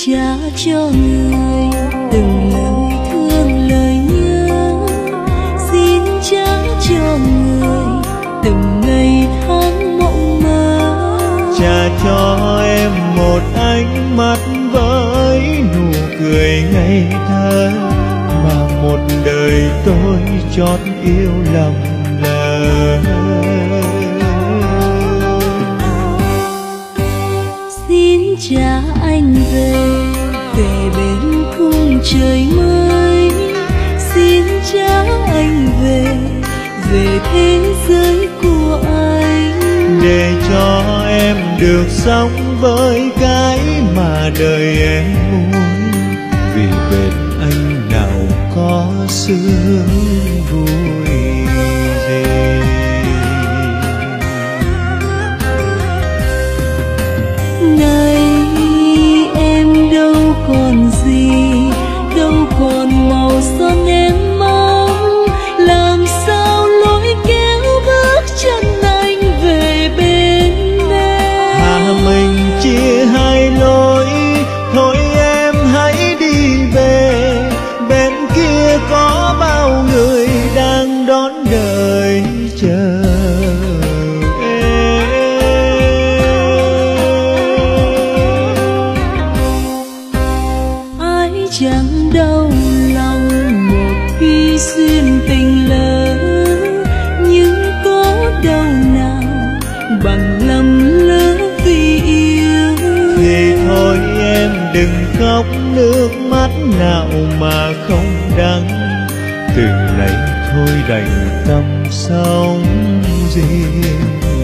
trả cho người từng lời thương lời nhớ, xin trả cho người từng ngày tháng mộng mơ. Trả cho em một ánh mắt với nụ cười ngây thơ, mà một đời tôi chót yêu lầm lỡ. Xin trả anh về bên khung trời mới, xin trả anh về thế giới của anh, để cho em được sống với cái mà đời em muốn, vì bên anh nào có sướng vui gì. Này em đâu còn gì, đâu còn màu son em mong, làm sao lối kéo bước chân anh về bên em. Hà mình chia hai lối, thôi em hãy đi về, bên kia có bao người đang đón đời chờ. Chẳng đau lòng một khi duyên tình lỡ, nhưng có đâu nào bằng lầm lỡ vì yêu. Thì thôi em đừng khóc, nước mắt nào mà không đắng, từ nay thôi đành tâm sống riêng.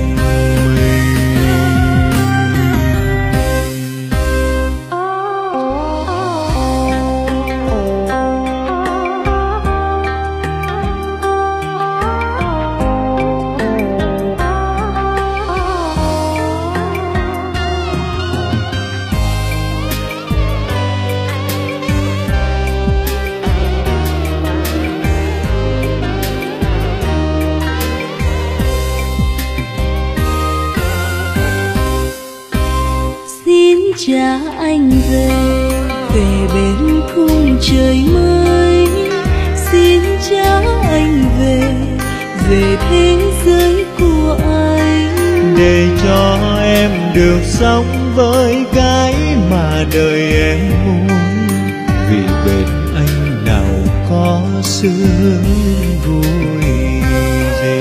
Trả anh về bên khung trời mới, xin trả anh về thế giới của anh, để cho em được sống với cái mà đời em muốn, vì bên anh nào có sướng vui gì.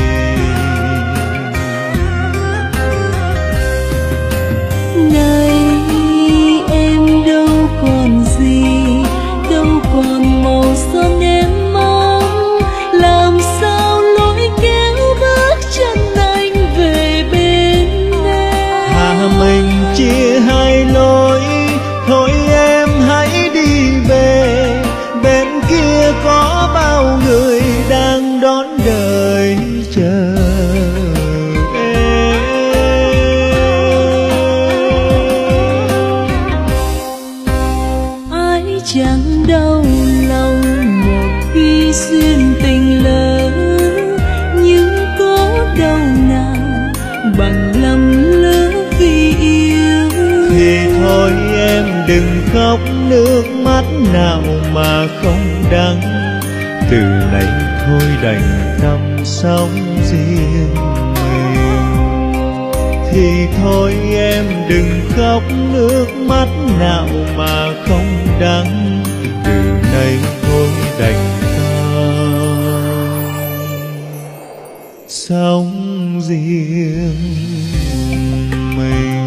Này em đâu còn gì, đâu còn màu son em mong, làm sao lối kéo bước chân anh về bên em. Hà mình chia hai lối, thôi em hãy đi về, bên kia có bao người đang đón đời chờ. Chẳng đau lòng một khi duyên tình lỡ, nhưng có đâu nào bằng lầm lỡ vì yêu. Thì thôi em đừng khóc, nước mắt nào mà không đắng, từ nay thôi đành tâm sống riêng mình. Thì thôi em đừng khóc, nước mắt nào mà không đắng, từ nay thôi đành tâm sống riêng mình.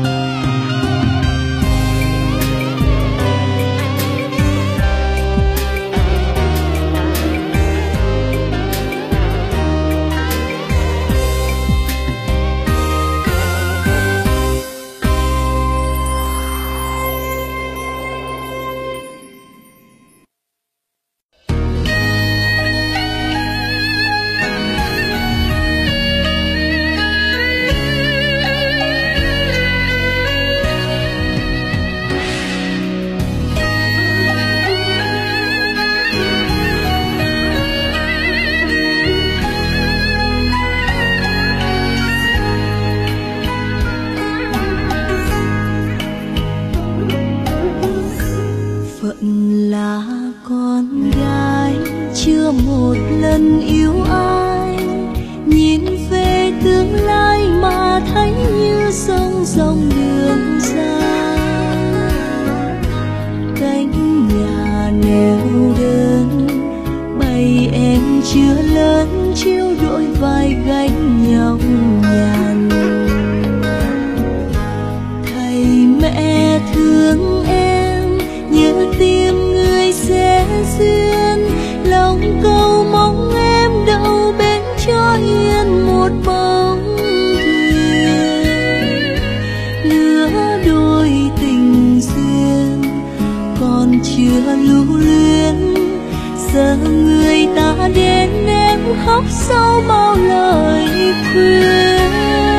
chưa lưu luyến. Giờ người ta đến em khóc sau bao lời khuyên.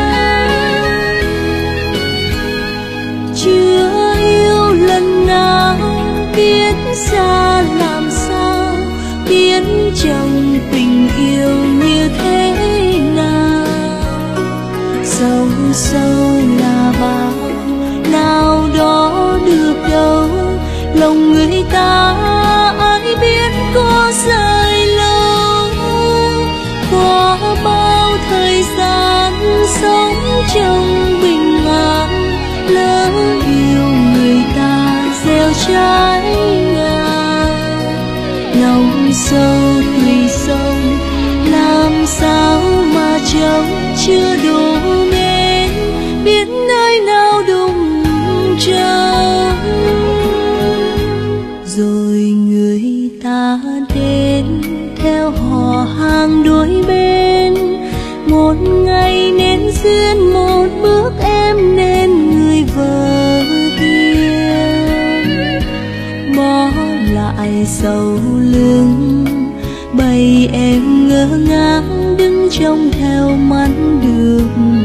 Chưa yêu lần nào biết xa làm sao, biết chồng tình yêu như thế nào. Sâu sâu là bao nào đó được đâu, lòng người ta ai biết có rời lâu. Qua bao thời gian sống trong bình an, lỡ yêu người ta gieo trái ngang. Lòng sâu tùy sông, làm sao mà chồng chưa đủ mến, biết nơi nào đụng trông. Rồi người ta đến theo họ hàng đôi bên, một ngày nên duyên một bước em nên người vợ hiền. Bỏ lại sau lưng bầy em ngơ ngác đứng trông theo mắt đường.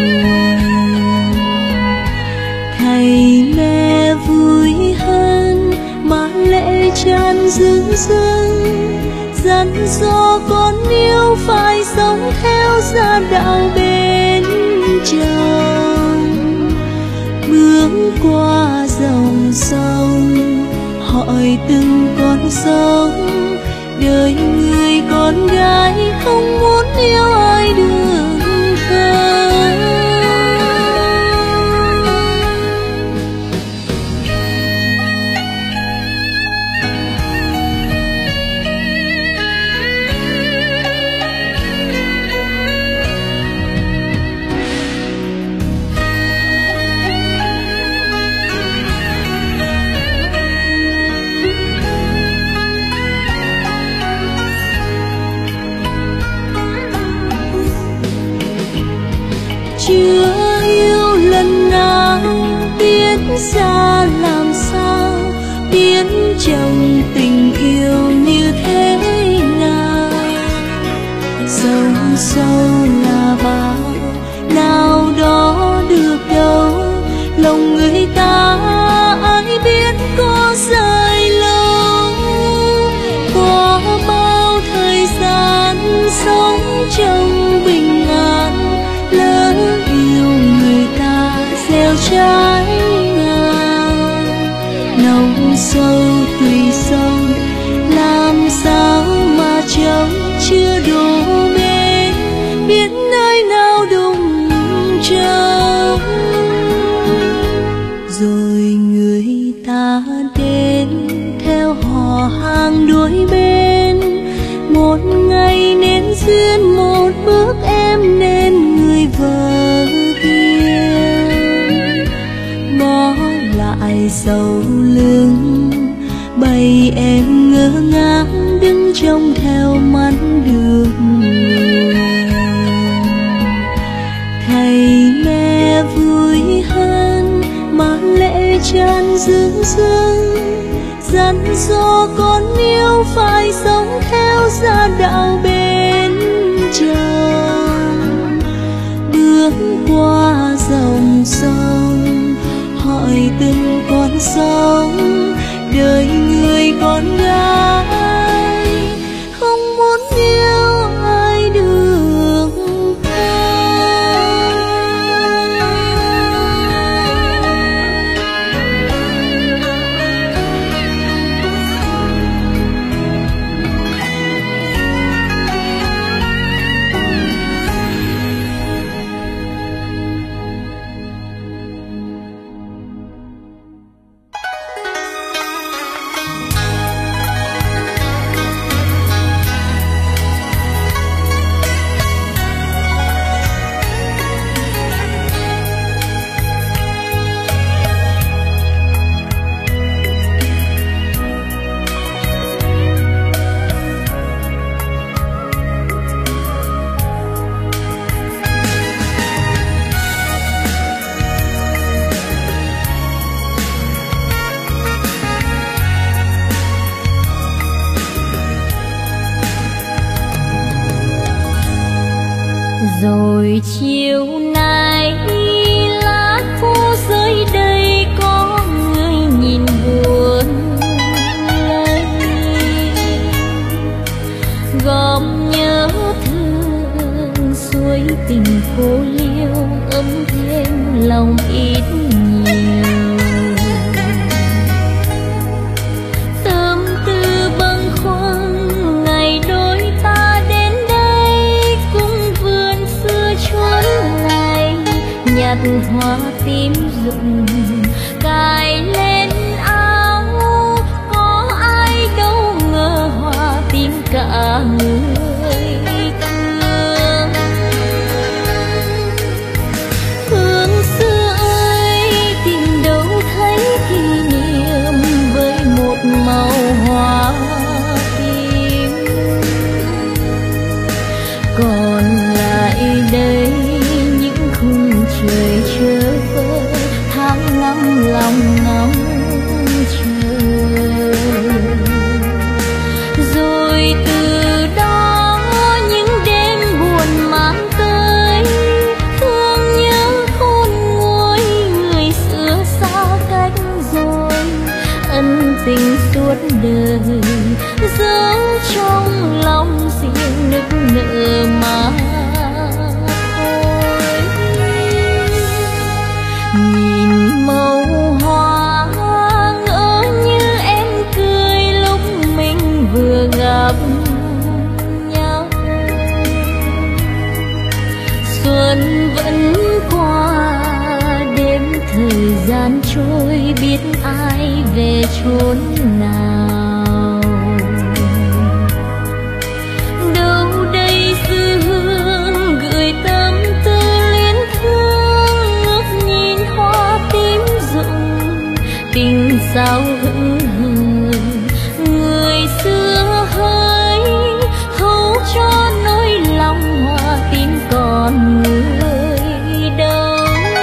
Thầy mẹ vui hơn mà lệ tràn rưng rưng, dặn dò con yêu phải sống theo gia đạo bên chồng. Bước qua dòng sông hỏi từng con sông, đời người con gái không muốn yêu ai đường không. Chưa yêu lần nào biết ra làm sao, biết chồng tình yêu như thế nào. Sâu sâu là bao nào đó được đâu, lòng người ta ai biết có rời lâu. Qua bao thời gian sống trong bình an, lỡ yêu người ta gieo trái ngang. Nồng sâu tùy sông, làm sao mà chồng chưa đủ mến, biết nơi nào đụng trông. Rồi người ta đến theo họ hàng đôi bên, một ngày nên duyên một bước em nên người vợ hiền. Bỏ lại sau lưng bầy em ngơ ngác đứng trông theo mắt đường. Thầy mẹ vui hơn mà lệ tràn rưng rưng, dặn dò con yêu phải sống theo gia đạo bên chồng. Bước qua dòng sông hỏi từng con sông, đời người con gái không muốn yêu ai được không. Buổi chiều nay lá khô rơi đây, có người nhìn buồn lây. Gom nhớ thương suối tình cô liêu, ấm thêm lòng ít nhiều. Tâm tư bâng khuâng ngày đôi ta đến đây, cung vườn xưa chốn này nhặt hoa tím rụng cài lên áo. Có ai đâu ngờ hoa tím cả người thương. Hương xưa ơi tìm đâu thấy kỷ niệm với một màu hoa tím. Còn lại đây những khung trời chớ vơ, tháng năm lòng ngóng chờ. Rồi từ đó những đêm buồn mang tới, thương nhớ khôn nguôi người xưa xa cách rồi. Ân tình suốt đời giấu trong lòng riêng nức nở mà thôi. Nhìn màu hoa ngỡ như em cười lúc mình vừa gặp nhau. Xuân vẫn qua, đêm thời gian trôi, biết ai về chốn nào. Đâu đây dư hương gửi tâm tư luyến thương, ngước nhìn hoa tím rụng tình sao hững hờ. Người xưa hỡi hấu cho nỗi lòng hoa tím còn người đâu.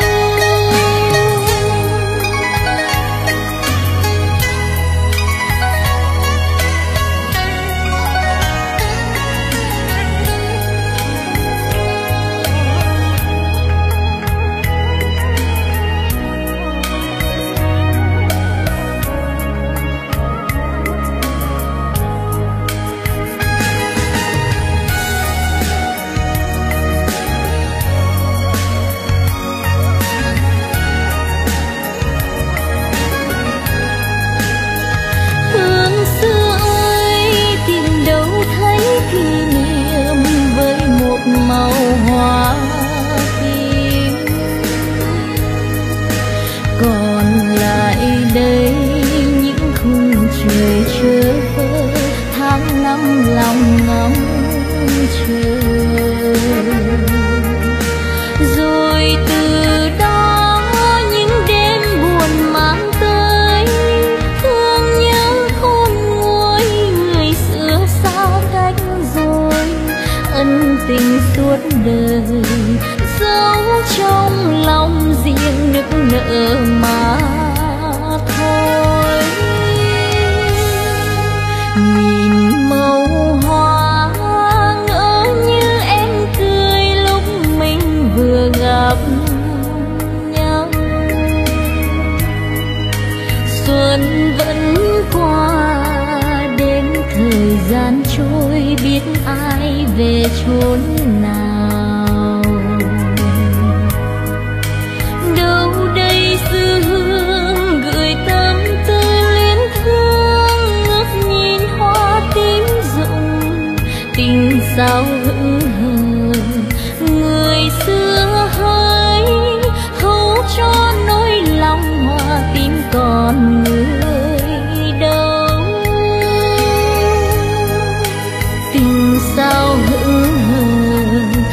Hương xưa ơi tìm đâu thấy kỷ niệm với một màu hoa tím. Còn lại đây những khung trời chớ vơ, tháng năm lòng ngóng chờ. Rồi từ đó những đêm buồn mang tới, thương nhớ khôn nguôi người xưa xa cách rồi. Ân tình suốt đời giấu trong lòng riêng nức nở mà thôi. Nhìn màu hoa ngỡ như em cười lúc mình vừa gặp nhau. Xuân vẫn qua, đêm thời gian trôi, biết ai về chốn nào. Đâu đây dư hương gửi tâm tư luyến thương, ngước nhìn hoa tím rụng tình sao hững hờ. Người xưa hỡi hấu cho nỗi lòng hoa tím còn người đâu. Tình sao hững hờ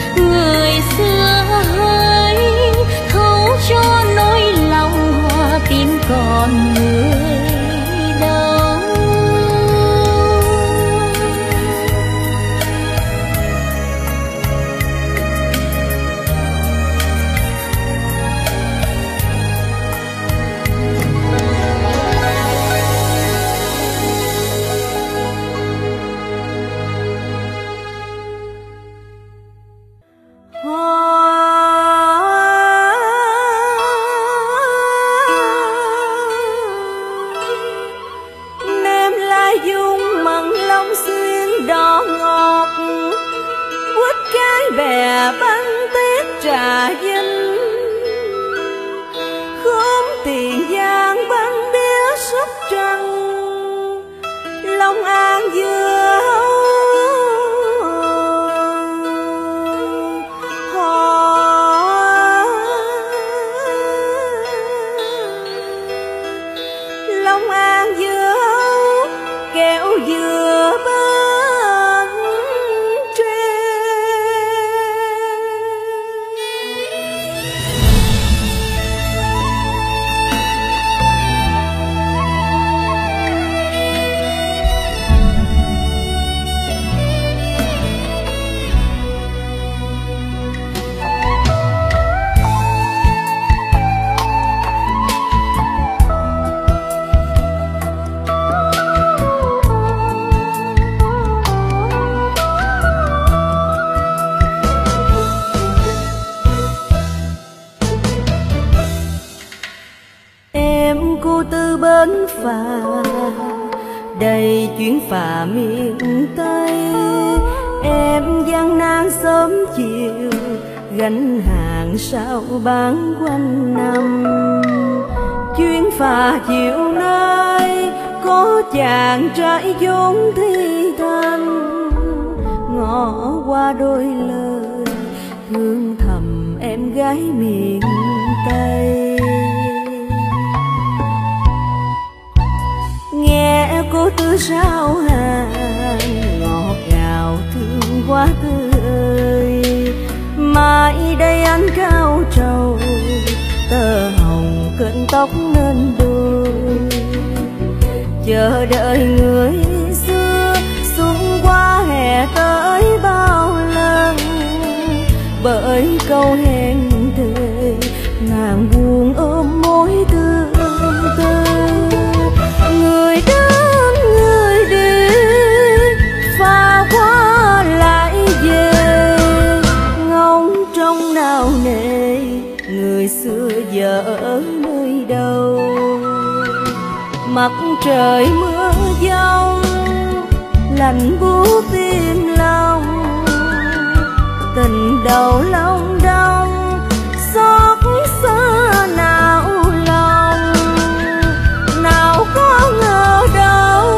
bến phà đầy chuyến phà miền Tây. Em gian nan sớm chiều gánh hàng sao bán quanh năm. Chuyến phà chiều nay có chàng trai vốn thi thanh, ngỏ qua đôi lời thương thầm em gái miền Tây. Nghe cô tư sao hàng ngọt ngào thương quá tươi. Mai đây anh cao trầu tơ hồng kênh tóc nên đôi. Chờ đợi người xưa xuân qua hè tới bao lần, bởi câu hẹn thề nàng buồn ôm mối tương tư. Người đến người đi pha qua lại về, ngóng trong nào nề người xưa giờ ở nơi đâu. Mặt trời mưa giông lạnh buốt tim lòng, tình đầu long đong xót xa não lòng. Nào có ngờ đâu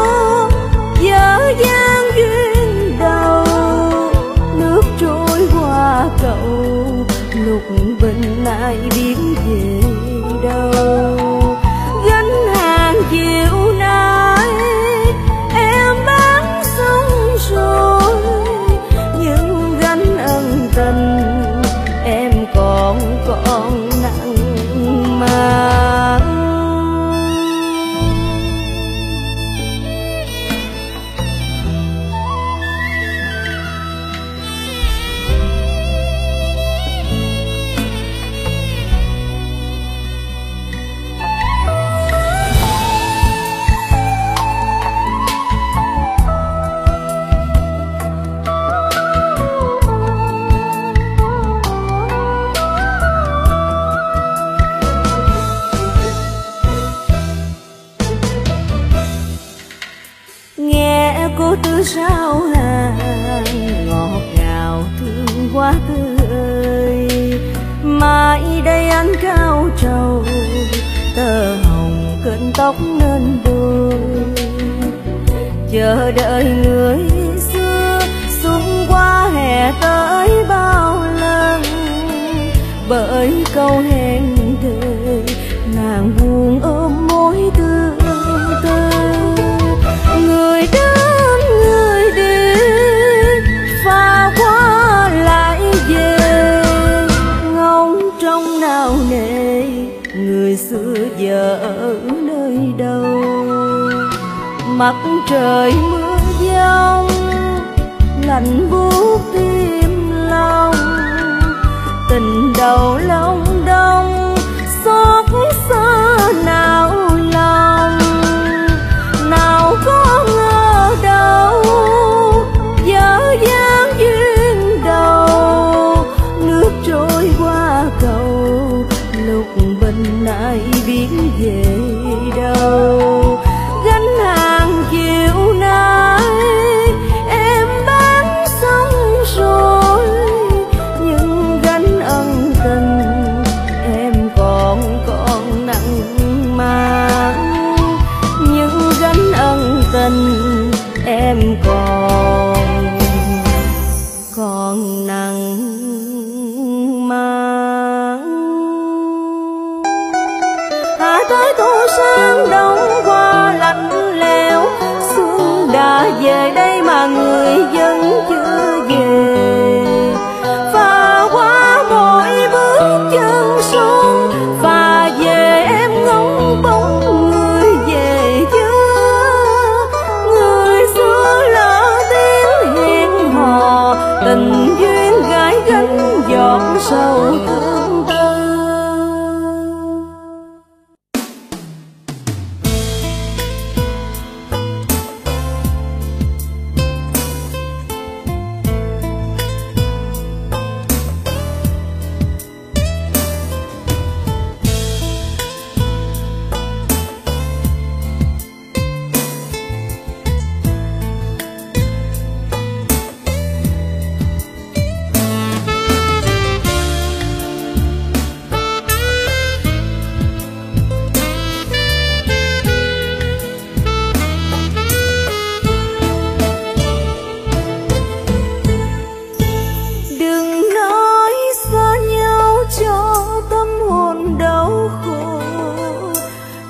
dở dang duyên đầu, nước trôi qua cầu lục bình ai biết về đâu. Gánh hàng chiều nay em bán sông rồi, nhưng gánh ân tình em còn nặng mang. Nghe cô tư sao hàng ngọt ngào thương quá tươi. Mai đây anh cao trầu tơ hồng kênh tóc nên đôi. Chờ đợi người xưa xuân qua hè tới bao lần, bởi câu hẹn thề nàng buồn ôm mối tương tư. Người đến người đi pha qua lại về, ngóng trong nào nề người xưa giờ ở nơi đâu. Mặt trời mưa giông lạnh buốt tim lòng, tình đầu long đong xót xa não lòng. Nào có ngờ đâu dở dang duyên đầu, nước trôi qua cầu lục bình ai biết về đâu. Gánh hàng chiều nay em bán xong rồi, nhưng gánh ân tình em còn nặng mang. Nhưng gánh ân tình em còn nặng mang. Hạ tới tô sáng đông qua lạnh lẽo, xuân đã về đây mà người vẫn chưa về. Phà qua mỗi bước chân son, phà về em ngóng bóng người về chưa. Người xưa lỡ tiếng hẹn hò, tình duyên gái gánh giọt sầu thương tư.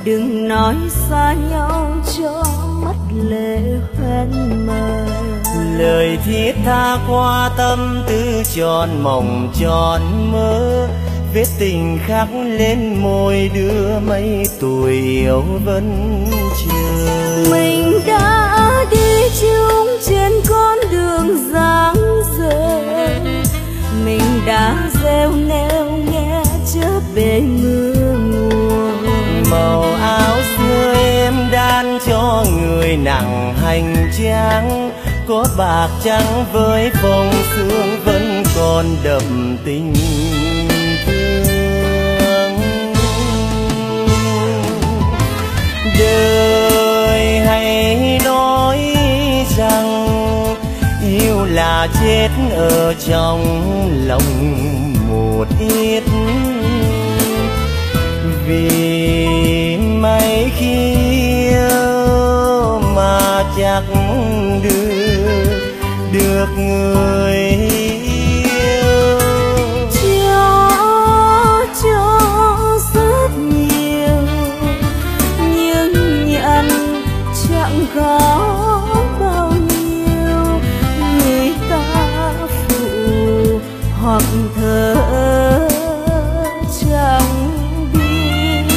đừng nói xa nhau cho mắt lệ hoen mờ. Lời thiết tha qua tâm tư tròn mộng tròn mơ, vết tình khắc lên môi đưa mấy tuổi yêu vẫn chờ. Mình đã đi chung trên con đường dáng dở, mình đã gieo neo nghe chớp bể mưa mùa. Màu áo xưa em đan cho người nặng hành trang, có bạc trắng với phong sương vẫn còn đậm tình thương. Đời hãy nói rằng yêu là chết ở trong lòng một ít, vì mấy khi yêu mà chắc được người yêu. Cho rất nhiều nhưng nhận chẳng có bao nhiêu, người ta phụ hoặc thờ chẳng biết.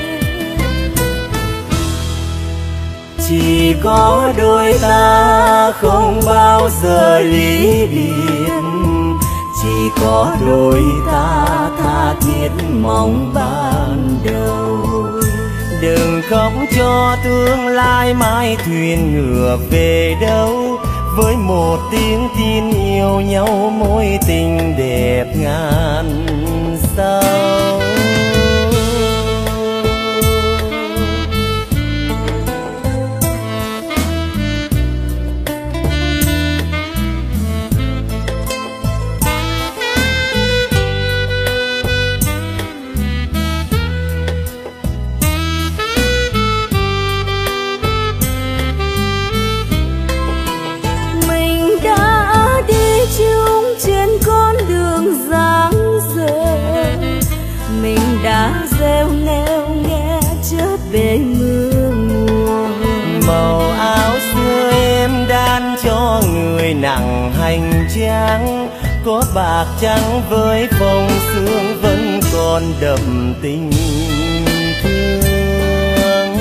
Chỉ có đôi ta không bao giờ ly biệt, chỉ có đôi ta tha thiết mong ban đầu. Đừng khóc cho tương lai mai thuyền ngựa về đâu, với một tiếng tin yêu nhau mối tình đẹp ngàn sao. Trên con đường dáng dở, mình đã gieo neo nghe chớp bể mưa mùa. Màu áo xưa em đan cho người nặng hành trang, có bạc trắng với phong sương vẫn còn đậm tình thương.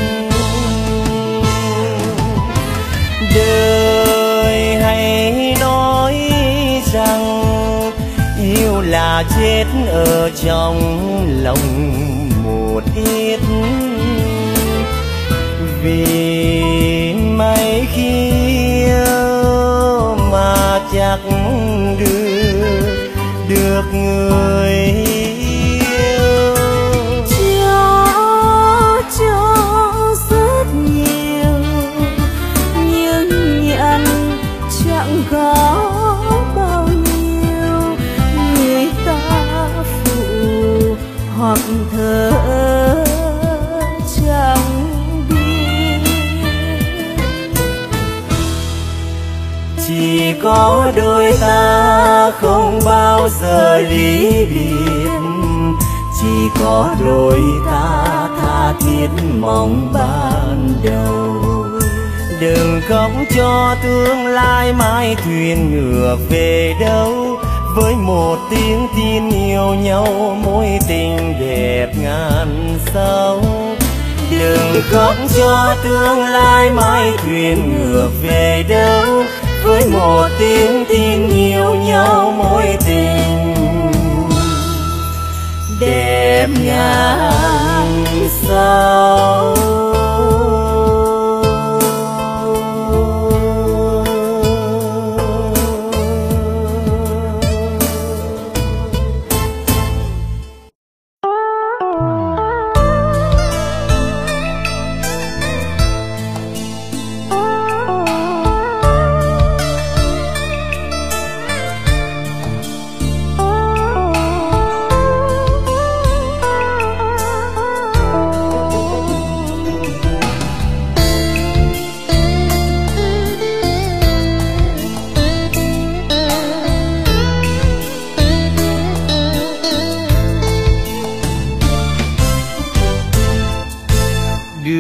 Đời hãy nói rằng yêu là chết ở trong lòng một ít, vì mấy khi yêu mà chắc được người yêu. Cho rất nhiều nhưng nhận chẳng có bao nhiêu, người ta phụ hoặc thờ chẳng biết. Chỉ có đôi ta không bao giờ ly biệt, chỉ có đôi ta tha thiết mong ban đầu. Đừng khóc cho tương lai mai thuyền ngựa về đâu, với một tiếng tin yêu nhau mối tình đẹp ngàn sao. Đừng khóc cho tương lai mai thuyền ngựa về đâu, với một tiếng tin yêu nhau mối tình đẹp ngàn sao.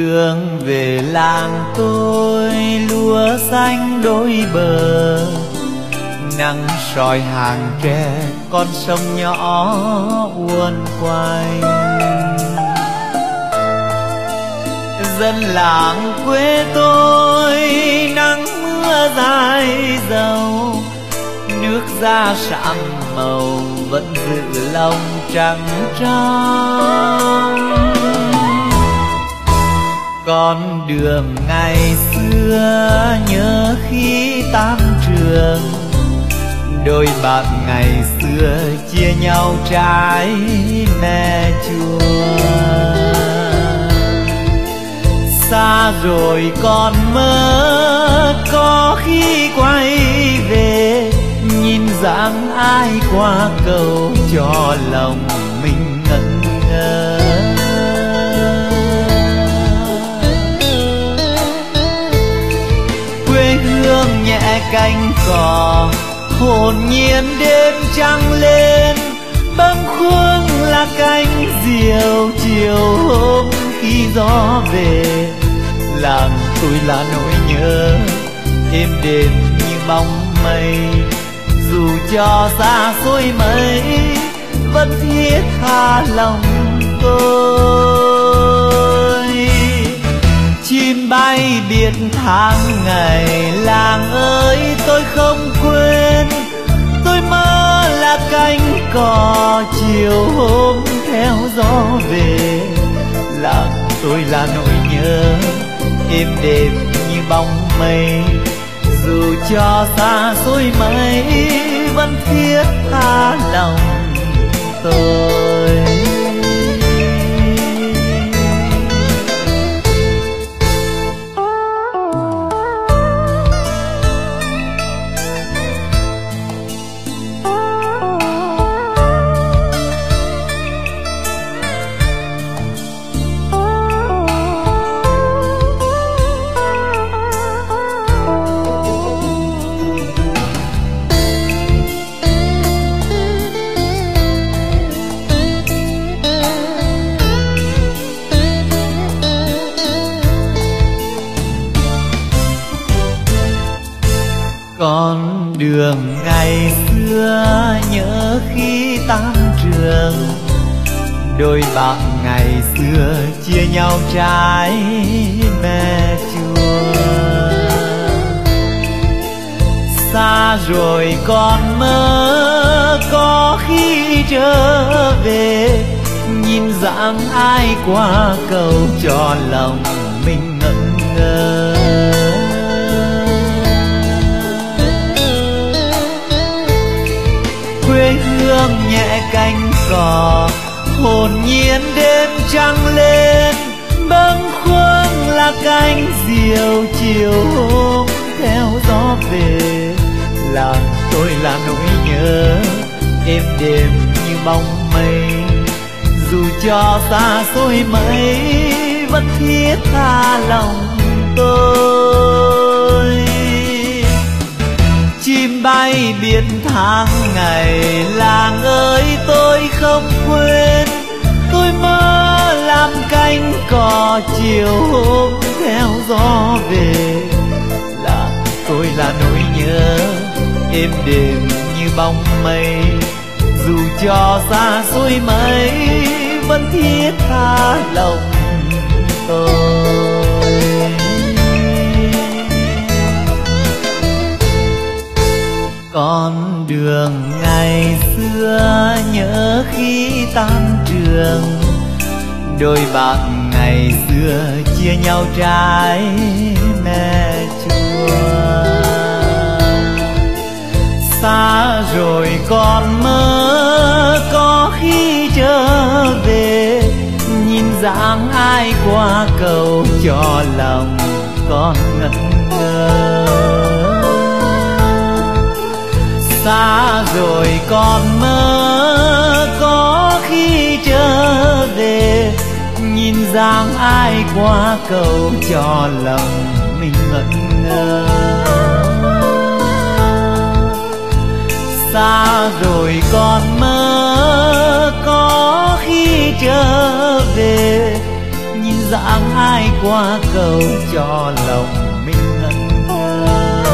đường về làng tôi, lúa xanh đôi bờ, nắng soi hàng tre, con sông nhỏ uốn quay. Dân làng quê tôi nắng mưa dài dầu, nước da sáng màu vẫn giữ lòng trắng trong. Con đường ngày xưa nhớ khi tan trường, đôi bạn ngày xưa chia nhau trái me chua. Xa rồi còn mơ có khi quay về, nhìn dáng ai qua cầu cho lòng mình ngẩn ngơ. Quê hương nhẹ cánh cò, hồn nhiên đêm trăng lên, bâng khuâng là cánh diều chiều hôm khi gió về. Làng tôi là nỗi nhớ êm đềm như bóng mây, dù cho xa xôi mấy vẫn thiết tha lòng tôi. Chim bay biệt tháng ngày, làng ơi tôi không quên. Tôi mơ là cánh cò chiều hôm theo gió về. Làng tôi là nỗi nhớ êm đềm như bóng mây, dù cho xa xôi mấy vẫn thiết tha lòng tôi. Con đường ngày xưa nhớ khi tan trường, đôi bạn ngày xưa chia nhau trái me chua. Xa rồi còn mơ có khi trở về, nhìn dáng ai qua cầu cho lòng mình ngẩn ngơ. Quê hương nhẹ cánh cò, hồn nhiên đêm trăng lên, bâng khuâng là cánh diều chiều hôm theo gió về. Làng tôi là nỗi nhớ êm đềm như bóng mây, dù cho xa xôi mấy vẫn thiết tha lòng tôi. Chim bay biệt tháng ngày, làng ơi tôi không quên. Tôi mơ làm cánh cò chiều hôm theo gió về. Làng tôi là nỗi nhớ êm đềm như bóng mây, dù cho xa xôi mấy vẫn thiết tha lòng tôi. Con đường ngày xưa nhớ khi tan trường, đôi bạn ngày xưa chia nhau trái me chua. Xa rồi còn mơ có khi trở về, nhìn dáng ai qua cầu cho lòng con ngẩn ngơ. Xa rồi còn mơ có khi trở về, nhìn dáng ai qua cầu cho lòng mình ngẩn ngơ. Xa rồi còn mơ có khi trở về, nhìn dáng ai qua cầu cho lòng mình ngẩn ngơ.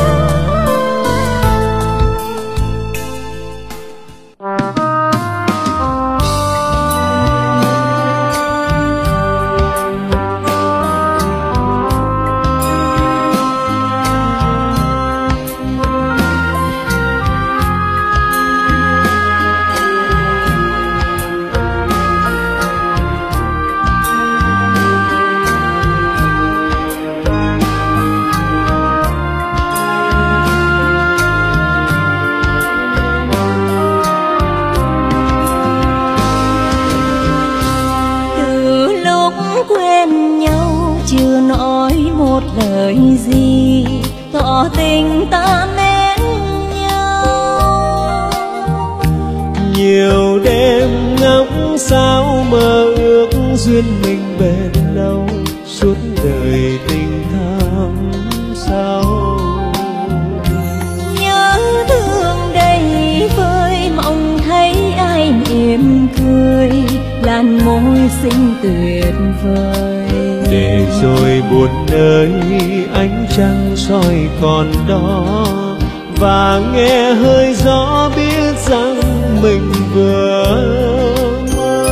Chưa nói một lời gì tỏ tình ta mến nhau. Nhiều đêm ngắm sao mơ ước duyên mình bền lâu, suốt đời tình thắm sao. Nhớ thương đầy vơi mong thấy ai mỉm cười, làn môi xinh tuyệt vời. Để rồi buồn nơi ánh trăng soi còn đó, và nghe hơi gió biết rằng mình vừa mơ.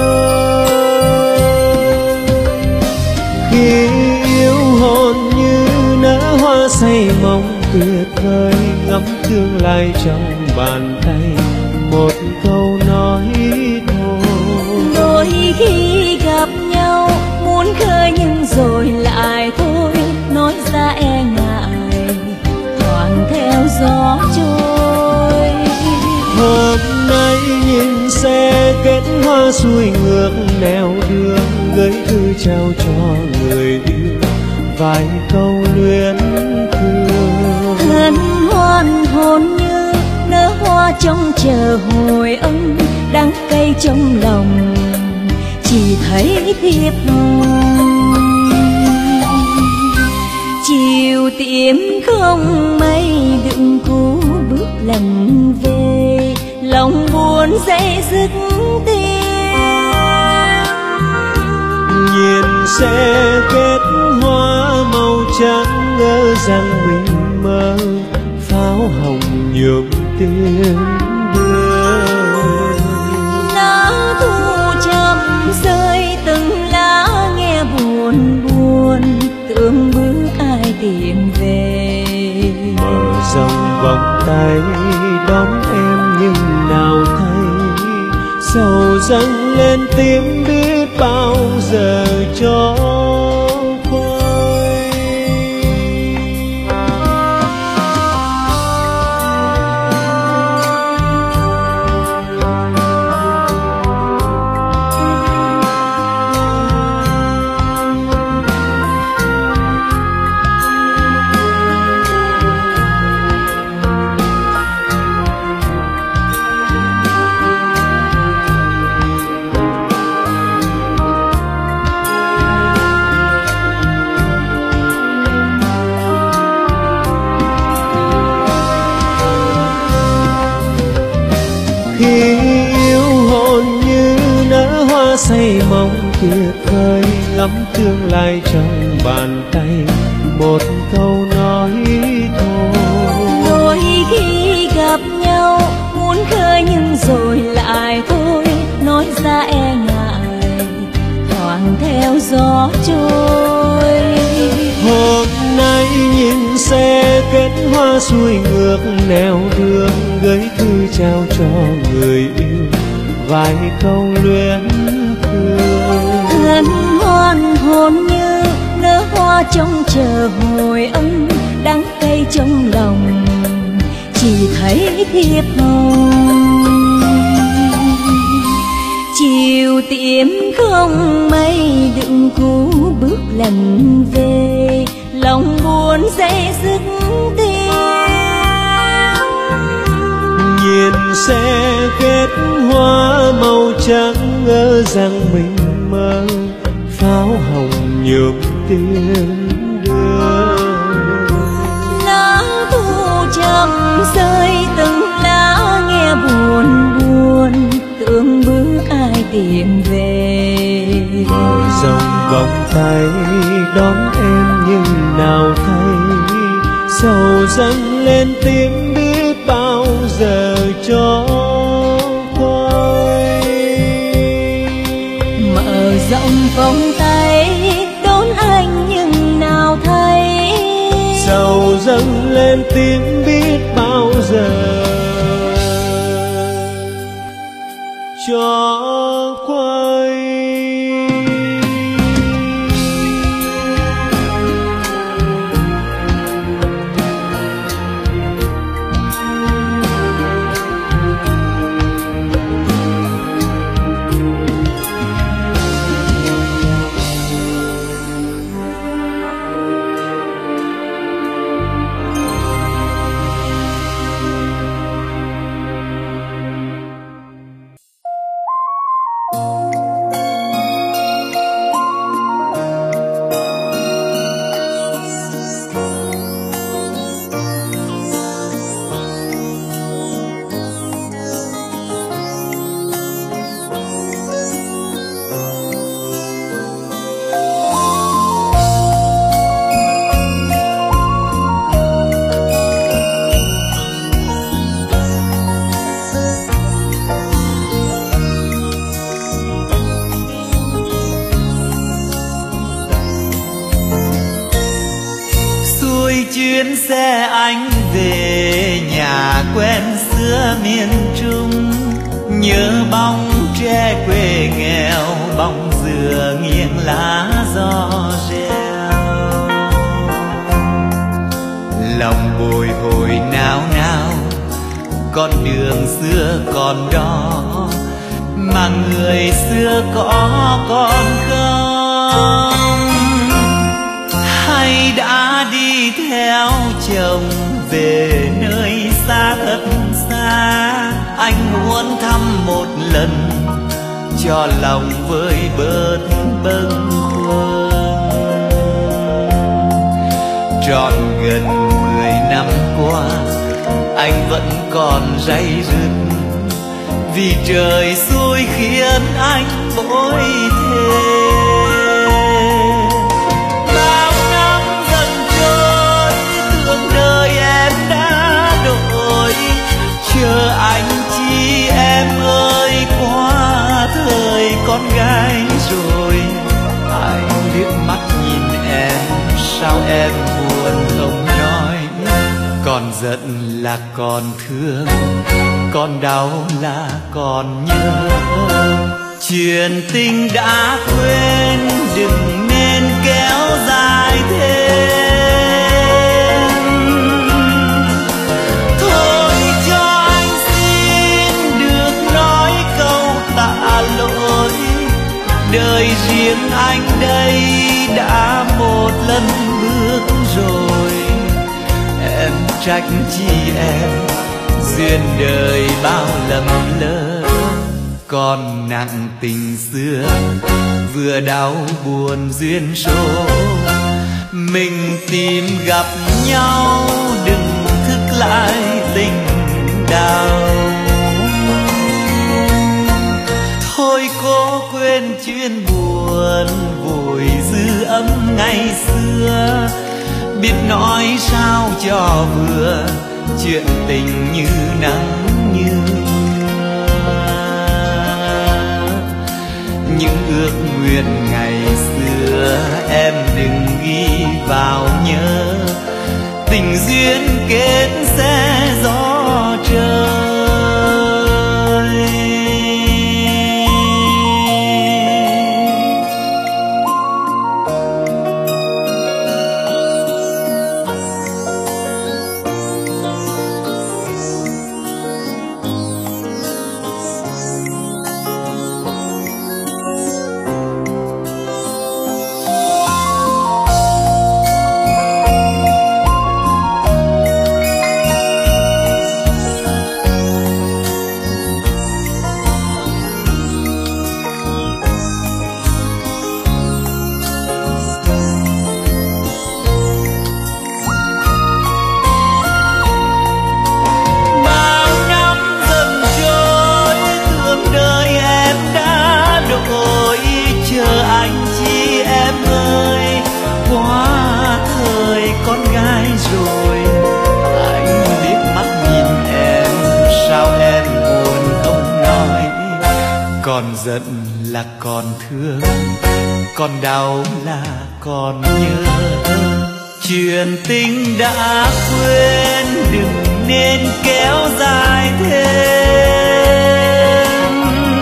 Khi yêu hồn như nở hoa say mong tuyệt vời, ngắm tương lai trong bàn tay một câu nói thôi. Đôi khi gặp nhau muốn khơi nhưng rồi lại thôi, nói ra e ngại toàn theo gió trôi. Hôm nay nhìn xe kết hoa xuôi ngược nẻo đường, gửi thư trao cho người yêu vài câu luyến thương. Hân hoan hồn như nở hoa trông chờ hồi âm, đắng cay trong lòng chỉ thấy thiệp hồng. Chiều tiệm không mây đựng cú bước lần về, lòng buồn dây dứt tiếng. Nhìn xe kết hoa màu trắng ngỡ rằng mình mơ, pháo hồng nhuộm tiếng đưa. Lá thu chậm rơi từng lá nghe buồn buồn, tưởng bước ai tìm về. Mở rộng vòng tay đón em nhưng nào thấy, sầu dâng lên tim biết bao giờ cho phai. Khi yêu hồn như nở hoa say mong tuyệt vời, ngắm tương lai trong bàn tay một câu nói thôi. Đôi khi gặp nhau muốn khơi nhưng rồi lại thôi, nói ra e ngại thoảng theo gió trôi. Hôm nay nhìn xe kết hoa xuôi ngược nẻo đường, gửi thư trao cho người yêu vài câu luyến thương. Hân hoan hồn như nở hoa trông chờ hồi âm, đắng cay trong lòng chỉ thấy thiệp hồng. Chiều tiệm không mây đựng cú bước lần về, lòng buồn dây dứt tiếng. Nhìn xe kết hoa màu trắng ngỡ rằng mình mơ, pháo hồng nhuộm tiếng đưa. Lá thu chậm rơi từng lá nghe buồn buồn, tưởng bước ai tìm về. Mở rộng vòng tay đón em nhưng nào thấy sầu dâng lên tim biết bao giờ cho quay. Mở rộng vòng tay đón anh nhưng nào thấy sầu dâng lên tim biết bao giờ cho quay. chuyến xe anh về nhà quen xưa miền Trung, nhớ bóng tre quê nghèo, bóng dừa nghiêng lá gió reo. Lòng bồi hồi nao nao, con đường xưa còn đó, mà người xưa có còn không? Hay đã đi theo chồng về nơi xa thật xa? Anh muốn thăm một lần cho lòng vơi bớt bâng khuâng. Trọn gần 10 năm qua anh vẫn còn day dứt, vì trời xui khiến anh bối thề. Bao năm dần trôi, tưởng đời em đã đổi, chờ anh chi em ơi, qua thời con gái rồi. Anh liếc mắt nhìn em, sao em buồn không nói? Còn giận là còn thương, còn đau là còn nhớ. Chuyện tình đã quên, đừng nên kéo dài thêm. Thôi cho anh xin được nói câu tạ lỗi, đời riêng anh đây đã một lần bước rồi. Em trách chi em, duyên đời bao lầm lỡ, còn nặng tình xưa vừa đau buồn duyên số. Mình tìm gặp nhau, đừng thức lại tình đau. Thôi cố quên chuyện buồn, vội dư ấm ngày xưa. Biết nói sao cho vừa, chuyện tình như nắng như mưa. Những ước nguyện ngày xưa em đừng ghi vào nhớ, tình duyên kết sẽ gió trời. rồi. Anh liếc mắt nhìn em, sao em buồn không nói. Còn giận là còn thương, còn đau là còn nhớ. Chuyện tình đã quên, đừng nên kéo dài thêm.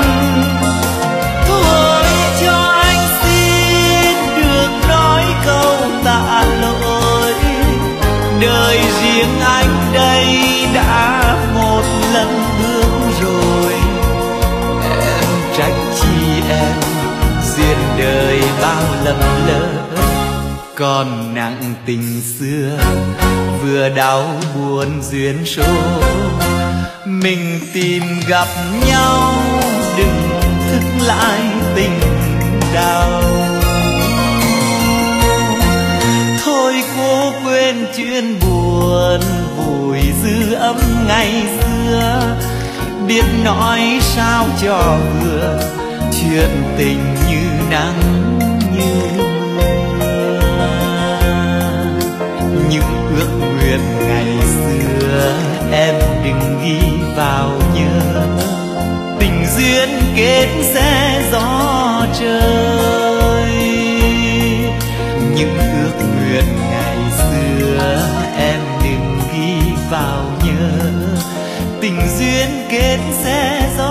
Thôi cho anh xin được nói câu tạ lỗi. Đời riêng anh đây đã một lần bước rồi. Em trách chi em, duyên đời bao lầm lỡ. Còn nặng tình xưa, vừa đau buồn duyên số. Mình tìm gặp nhau, đừng thức lại tình đau. Thôi cố quên chuyện buồn, vùi dư âm ngày xưa. Biết nói sao cho vừa, chuyện tình như nắng như những ước nguyện ngày xưa em đừng ghi vào nhớ. Tình duyên kết sẽ gió trời. Những ước nguyện ngày xưa em đừng ghi vào nhớ. Tình duyên kết sẽ gió